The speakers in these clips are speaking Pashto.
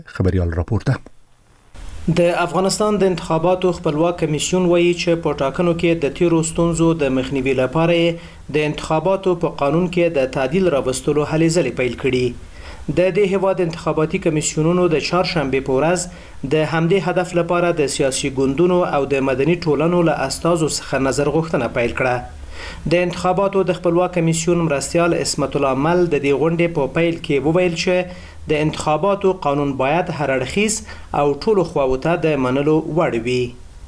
خبريال راپورته. د افغانستان د انتخاباتو خپلواک کمیسیون وایي چې په ټاکنو کې د تیرو ستونزو د مخنیوي لپاره د انتخاباتو په قانون کې د تعدیل راوستلو هلې ځلې پیل کړي. د دې هیواد انتخاباتي کمیسیونونو د چهارشنبه په ورځ د همدې هدف لپاره د سیاسي ګوندونو او د مدني ټولنو له استازو څخه نظر غوښتنه پیل کړه. د انتخاباتو د خپلواک کمیسیون مرستیال اسمت الله مل د دې غونډې په پیل کې وویل چې د انتخاباتو قانون باید هر اړخیز او ټولو خواوو ته د منلو وړ وي.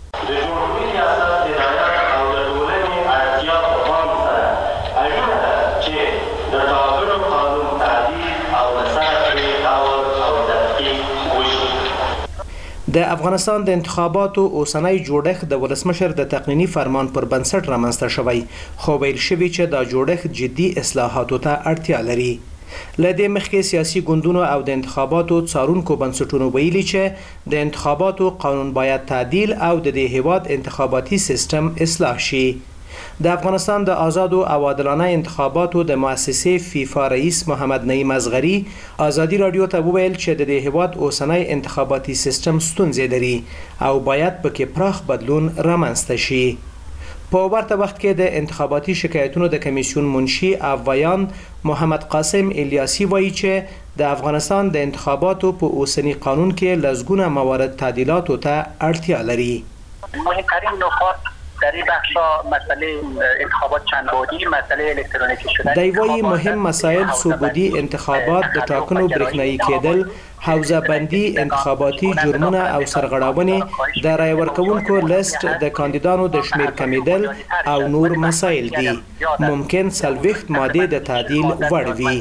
د افغانستان د انتخاباتو اوسنۍ جوړښت د ولسمشر د تقنینی فرمان پر بنسټ رامنځته شوی، خو ویل شوی چې دا جوړښت جدي اصلاحاتو ته اړتیا لري. لدې مخکې سیاسي ګوندونو او د انتخاباتو څارونکو بنسټونو ویلي چې د انتخاباتو قانون باید تعدیل او د دې هیواد انتخاباتي سیستم اصلاح شي. د افغانستان د آزاد او عادلانه انتخاباتو د مؤسسې فیفا رئیس محمد نعیم اصغری آزادی رادیو ته وویل چې د دې هیواد اوسنۍ انتخاباتي سیستم ستونزې لري او باید پکې پراخ بدلون رامنځته شي. په ورته وخت کې د انتخاباتي شکایتونو د کمیسیون منشي او ویان محمد قاسم الیاسی وایي چې د افغانستان د انتخاباتو په اوسنی قانون کې لزګونه موارد تعدیلاتو ته اړتیا لري. مهمترین نکات در این بخشا مسئله انتخابات چند بعدی، مسئله الکترونیکی شدن دیوای مهم مسائل ثبوتی انتخابات د ټاکنو برېښنایي کېدل، حوزه بندي انتخاباتي جرمونه او سرغړاونې، د رای ورکوونکو لیست د کاندیدانو د شمیر کمیدل او نور مسائل دي. ممکن 40 ماده د تعدیل وړ وي.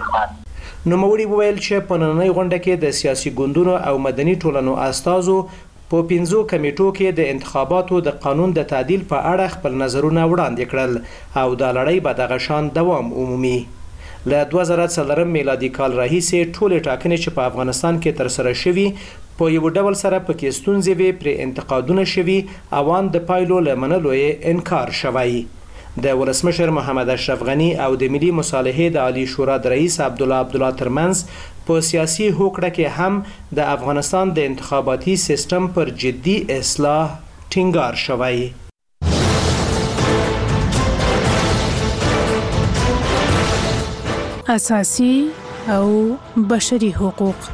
نوموړي وویل چې په نننۍ غونډه کې د سیاسي ګوندونو او مدني ټولنو استازو په 5 کمیټو کې د انتخاباتو د قانون د تعدیل په اړه خپل نظرونه وړاندې کړل او دا لړۍ به دغه شان دوام عمومي. له 2004 میلادي کال راهیسې ټولې ټاکنې چې په افغانستان کې ترسره شوي په یو ډول سره پکې ستونزې وي پرې انتقادونه شوي اوان د پایلو له منلو یې انکار شوی. د ولسمشر محمد اشرف غنی او د ملي مصالحې د عالی شورا د رئیس عبدالله ترمنځ په سیاسي هوکړه کې هم د افغانستان د انتخاباتي سیستم پر جدي اصلاح ټینګار شوی. اساسي او بشري حقوق.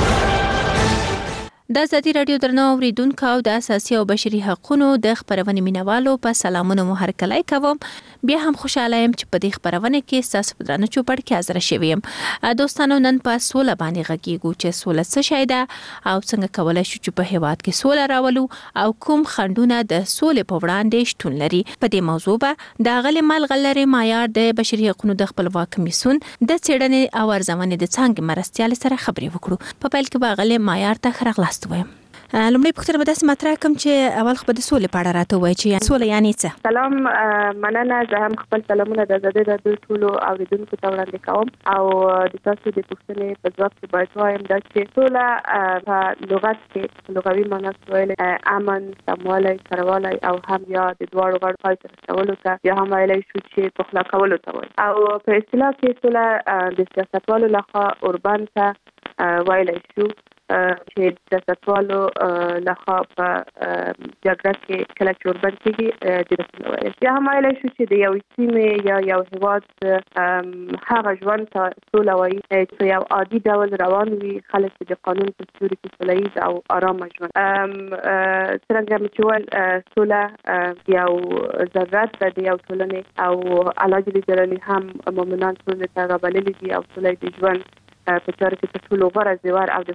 د ازادي رادیو درنو اوریدونکو او د اساسي او بشري حقوقو د خبرونې مینوالو په سلامونه مو هرکلی کوم. بیا هم خوشاله یم چې په دې خبرونه کې تاسو په درنه چوپړ کې حاضر شوم. دوستانو نن په سوله باندې غږیږو چې سوله څه شی ده او څنګه کولای شو چې په هیواد کې سوله راولو او کوم خنډونه د سولې په وړاندې شتون لري. په دې موضوع به د غلې ملغلرې معیار د بشري حقوقو د خپلواک کمیسیون د څېړنې او ارزونې د څانګې مرستیال سره خبرې وکړو. په پیل کې به غلې معیار ته خرغلاست وایم. لومړی پوښتنه به داسې مطرح کوم چې اول خو به د سولې په اړه راته ووایي چې سوله یعنې څه؟ سلام، مننه. زه هم خپل سلامونه د ازادي رادیو ټولو اوریدونکو ته وړاندې کوم او د تاسو د پوښتنې په ځواب کې باید وایم دا چې سوله په لغت کې لغوي معنی ویل امن، سموالی، سروالی او هم یا د دواړو غړو پای ته رسولو ته یا هم ویلی شو چې پخلا کولو ته وایي. او په اصطلاح کې سوله د سیاستوالو لخوا اوربند ته ویلی شو چې د سیاستوالو لخوا په جګړه کې کله چې اوربند کېږي د رسول ویل یا هم ویلی شو چې د یو سیمې یا یو هېواد هغه ژوند ته سوله وایي چې په یو عادي ډول روان وي، خلک د قانون په سیوري کې سوله ییز او ارامه ژوند. څرنګه مې چې ویل سوله یو ضرورت ده د یو ټولنې او الله جل جلاله هم مؤمنان سولې ته رابللي دي او سوله د ژوند په چاره کې تر ټولو غوره زیور او د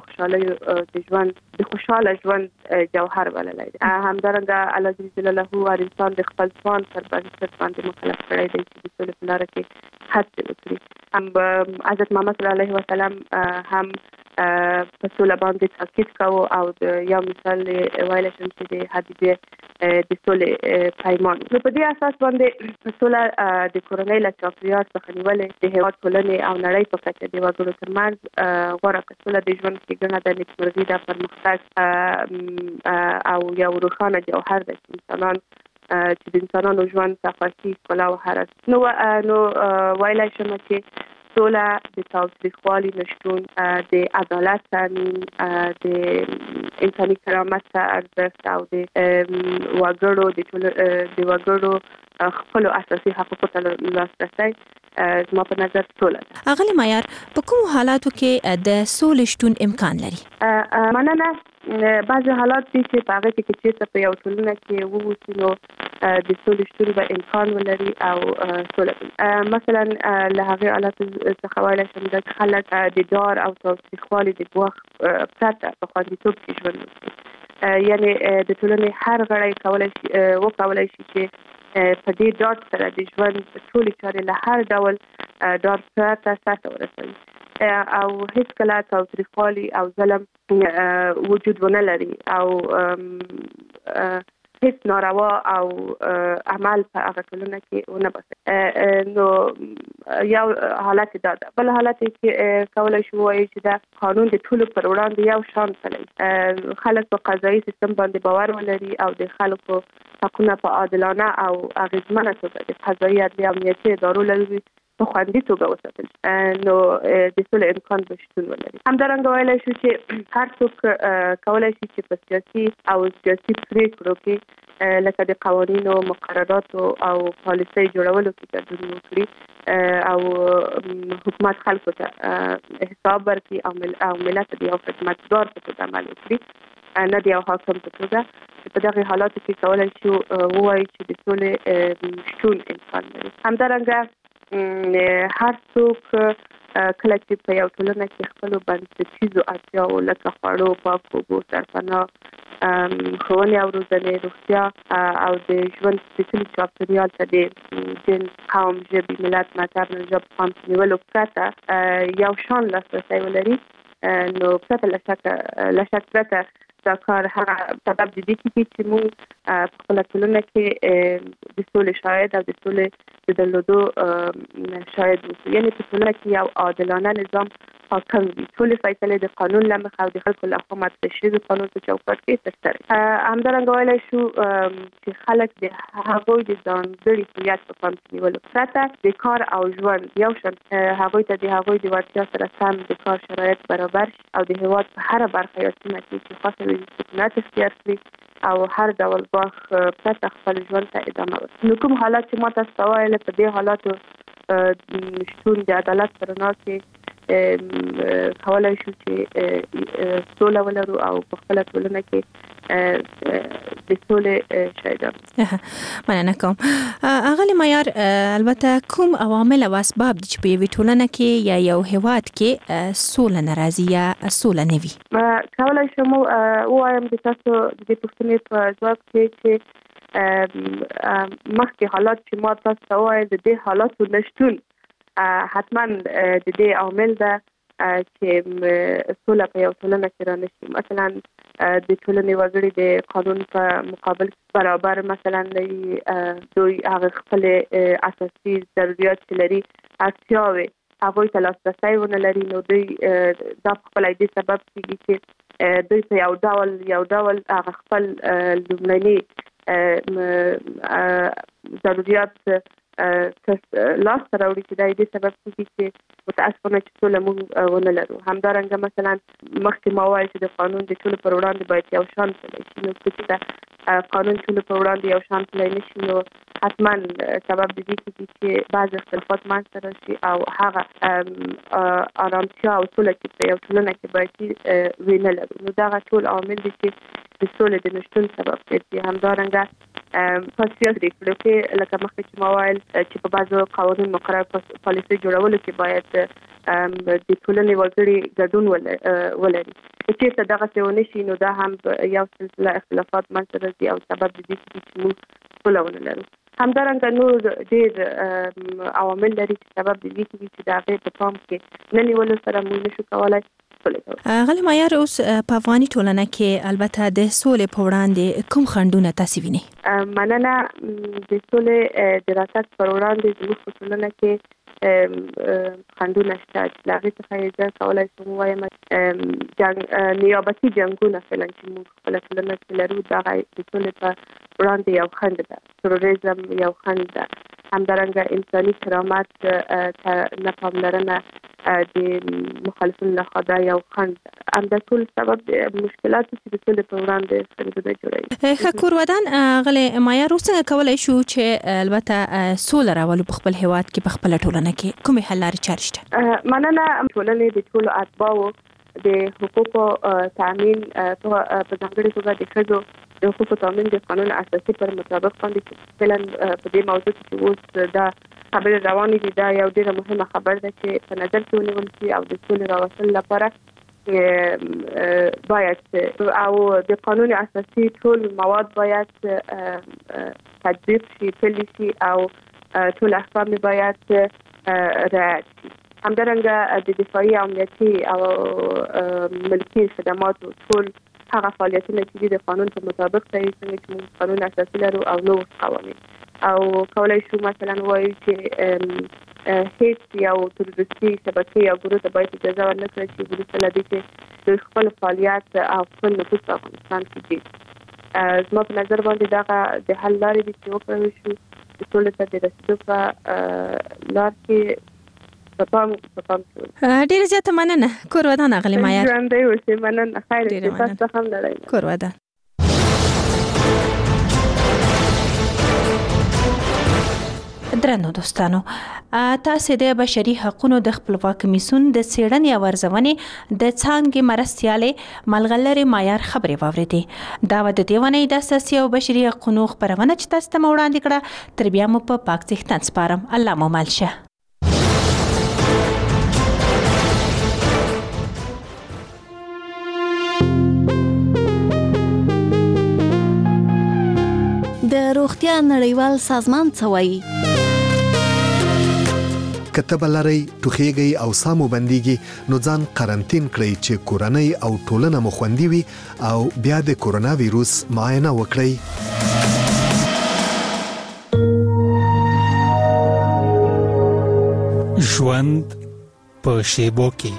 خوشاله ژوند جوهر بللی دی. همدارنګه الله جل جلاله هر انسان د خپل ځوان پر بنسټ باندې مکلف کړی دی چې د سولې په لاره کې هڅې وکړي. هم حضرت محمد صلی الله علیه وسلم هم په سوله باندې تاکید کوو او د یو مثال ویلی شم چې د حدیبیې د سولې پیمان. نو په دې اساس باندې سوله د کورنۍ له چاپېریال څخه نیولې د هېواد ټولنې او نړۍ په کچه د وګړو ترمنځ غوره کړه. سوله د ژوند ښېګڼه ده، نیکمرغي ده، پرمختګ او یو روښانه جوهر ده چې د انسانانو ژوند ته خوښي، ښکلا او حرس. نو ویلی شم چې سوله د تاوتریخوالي نشتون د عدالت تامین د انساني کرامت ته ارزښت او د وګړو خپل اساسي حقوقو ته لاسرسی زما په نظر سوله ده. اغلی معیار په کوم حالاتو کې د سولې شتون امکان لري؟ مننه. بعضې حالات دي چې په هغه کې چېرته په یو ټولنه کې ووسي نو د سولې شتون به امکان ولري او سوله وي. مثلا له هغې حالاتو څخه ویلی شم چې خلک د ډار او تاوتریخوالي د ګواښ پرته په خوندیتوب کې ژوند وکړي. یعنې د ټولنې هر غړی وکولی شي چې په دې ډاډ سره د ژوند ټولې چارې له هر ډول ډار پرته سرته ورسوي او هیڅ کله تاوتریخوالي او ظلم وجود ونه لري او هیڅ ناروا او عمل په هغه ټولنه کې ونه باسي. نو یو حالت دا ده. بل حالت کې کولی شو وایي چې دا قانون د ټولو پر وړاندې یو شان پلی. خلک په قضایي سیستم باندې باور ولري او د خلکو حقونه په عادلانه او اغېزمنه توګه د قضایي عدلي او امنیتي ادارو له په خوندي توګه وساتل نو د سولې امکان به شتون ولري. همدارنګه ویلی شو چې هر څوک کولی شي چې په سیاسي او سیاسي پرېکړو کې لکه د قوانینو مقرراتو او پالیسۍ جوړولو کې ګډون وکړي او حکومت خلکو ته حساب ورکړي او ملت د یو خدمتګار په توګه عمل وکړي نه د یو حاکم په توګه. په دغه حالاتو کې کولی شو ووایي چې د سولې شتون امکان لري. همدارنګه هر څوک کله چې په یو ټولنه کې خپلو بنسټیزو اړتیاوو لکه خوړو، پاکو اوبو، سرپناه، ښوونې او روزنې، روغتیا او د ژوند سپېڅلي چاپېریال ته د جنس، قوم، ژبې، ملت، مذهب، نژاد په پام کې نیولو پرته یو شان لاسرسی ولري نو پرته له شک پرته دا کار هغه سبب د دې کېږي چې موږ په خپله ټولنه کې د سولې شاهد او د سولې د درلودو شاهد اوسو. یعنې په ټولنه کې یو عادلانه نظام حاکم وي. ټولې فیصلې د قانون له مخې او د خلکو لخوا مطرح شوي د قانون په چوکاټ کې ترسره. همدارنګه ویلی شو چې خلک د هغوی د ځانګړي هویت په پام کې نیولو پرته د کار او ژوند یو شان هغوی ته د هغوی د وړتیا سره سم د کار شرایط برابر شي او د هېواد په هره برخه یا سیمه کې چې خوښه وي سکونت اختیار کړي او هر ډول ګواښ پرته خپل ژوند ته ادامه ورکړي. نو کوم حالات چې ما تاسو ته ویل په دې حالاتو شتون د عدالت په رڼا کې کولی شو چې سوله ولرو او په خپله ټولنه کې د سولې شاهدان. مننه کوم. اغلی معیار البته کوم عوامل او اسباب دي چې په یوې ټولنه کې یا یو هیواد کې سوله نه راځي یا سوله نه وي؟ کولی شم ووایم د تاسو د دې پوښتنې په ځواب کې چې مخکې حالات چې ما تاسو ته وویل د دې حالاتو نشتون حتما د دې عامل ده چې سوله په یو ټولنه کې رانشي. مثلا د ټولنې وګړي د قانون په مقابل برابر مثلا لري، دوی هغه خپل اساسي ضرورت چې لري اړتیاوې هغوی ته لاسرسی ونه لري نو دوی دا په خپله دې سبب کېږي چې دوی په یو ډول هغه خپل لومړني ضرورت لاس ته راوړي چې دا دې سبب کېږي چې متاسفانه چې سوله موږ ونه لرو. همدارنګه مثلا مخکې ما وویل چې د قانون د ټولو پر وړاندې باید یو شان پلی شي. نو چې قانون ټولو پر وړاندې یو شان پلی نه شي نو حتما سبب د دې کېږي چې بعض اختلافات منځته راشي او هغه ارامتیا او سوله چې په یو ټولنه کې باید وي نه لرو. نو دغه ټول عوامل دي چې د سولې د نشتون سبب ګرځي. همدارنګه په سیاسي پرېکړو کې لکه مخکې چې ما ویل چې په بعضو قوانین مقرر پالیسۍ جوړولو کې باید د ټولنې وګړي ګډون ولري. چېرته دغسې ونه شي نو دا هم یو سلسله اختلافات منځته راځي او سبب د دې کېږي چې موږ سوله ونه لرو. همدارنګه نور ډېر عوامل لري چې سبب د دې کېږي چې د هغې په پام کې نه نیولو سره موږ نشو کولی. غلی معیار اوس په افغاني ټولنه کې البته د سولې په وړاندې کوم خنډونه تاسو وینئ؟ مننه. د سولې د راتګ پر وړاندې زموږ په ټولنه کې خنډونه شته چې له هغې څخه یې زه کولی شم ووایم نیابتي جنګونه فعلا چې موږ خپله ټولنه کې لرو دغه د سولې په وړاندې یو خنډ ده. تروریزم یو خنډ ده. همدارنګه انساني کرامت نه پاملرنه د مخالفینو لخوا دا یو خنډ همدا ټول سبب د مشکلاتو چې د سولې په وړاندې خنډونه جوړوي. ښه ودان غلې مایا څنګه کولای شو چې البته سوله راولو په خپل هیواد کې په خپل ټولنه کې کومې حل لارې چارې شته؟ مننه. ټولنې د ټولو اتباعو د حقوقو تامین په ځانګړي توګه د ښځو د حقوقو تامین د قانون اساسي پر مطابق باندې فعلا په دې موضوع کې اوس دا خبره روانه دي. دا یو ډېر مهمه خبره ده چې په نظر کې ونیول شي او د سولې راوستلو لپاره باید او د قانون اساسي ټول مواد باید تطبیق شي، پلي شي او ټول احکام باید رعایت شي. همدارنګه د دفاعي امنیتي او ملکي خدماتو ټول هغه فعالیتونه چې د قانون په مطابق دي، څنګه چې موږ قانون اساسي لرو او نور قوانین، او کولای شو مثلا وایو چې هیڅ یو تروریستي شبکې یا ګروه ته باید اجازه ورنکړي چې وروسته له دې چې د خپل فعالیت او خپل نفوذ په افغانستان کې دي. زما په نظر باندې دغه د حل لارې دي چې وکړل شو د سولې ته د رسېدو په لار کې ډیره زیاته مننه. کور ودان غلې مایا. ژوندۍ اوسې. مننه. خیر دې. تاسو هم لرئ. کور ودان. درنو دوستانو، تاسو د بشري حقوقو د خپلواک کمیسیون د څېړنې او ارزونې د څانګې مرستیالې ملغلرې معیار خبرې واوریدې. دا د دیوانې د اساسي او بشري حقوقو خبرونه چې تاسو ته وړاندې کړه، تر بیا مو په پاک ذهن سپارم. الله مو مل شه. د روغتیا نړیوال سازمان څه وایي؟ کته بلری ټوخیږي او سامو بنديږي نو ځان قرنټین کړئ چې کورنۍ او ټولنه مو خوندي وي او بیا د کورونا وایروس معاینه وکړئ. ژوند په شیبو کې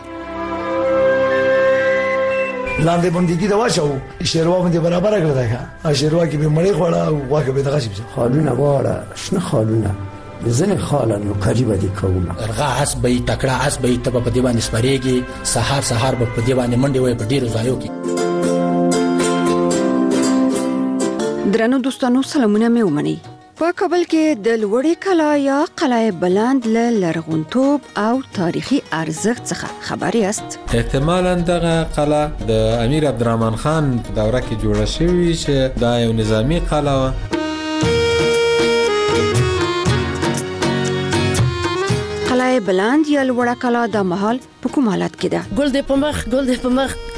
لاندې باندې دا واچو شیروا باندې برابر کړل دا شیروا کې به مړې خوړه او واګه به دغه شي خالونه واړه شنه خالونه زنه خالن قریب دي کومه ارغا حسبې تکړه حسبې ته په دیوان سپریږي سحر په دیوان منډي وي په ډیرو ځایو کې. درنو دوستانو سلامونه مې ومني. په کابل کې د لوړې کلا یا قلعه بلند له لرغونتوب او تاریخي ارزښت څخه خبر یاست؟ احتمالاً دغه قلعه د امیر عبدالرحمن خان دوره کې جوړه شوې چې دا یو نظامی قلعه و. قلعه بلند یا لوړه کلا د مهال په کوم حالت کې ده؟ ګل دې په مخ